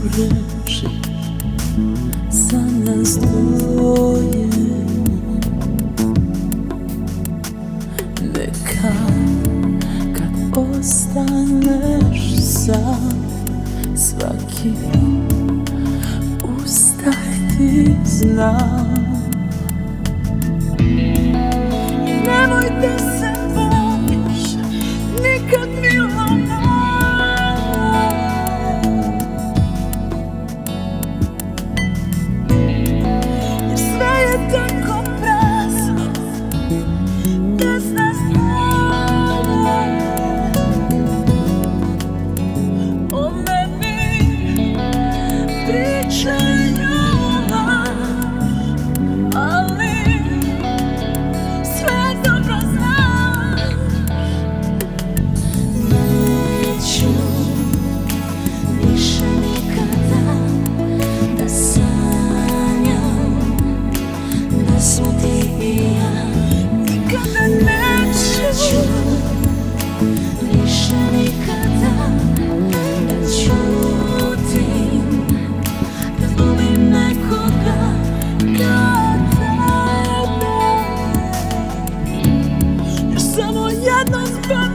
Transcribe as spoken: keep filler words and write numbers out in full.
reči za nas dvoje. Neka kad ostaneš sam, svaki uzdah ti znam. Nemoj da se bojiš nikad, mila moja, jer sve je tako prazno bez nas dvoje. O meni pričaju laž, ali sve dobro znaš. Neću više nikada da sanjam da smo ti i ja. Nikada neću više nikada da ćutim, da ljubim nekoga kao tebe, jer samo jedno zbog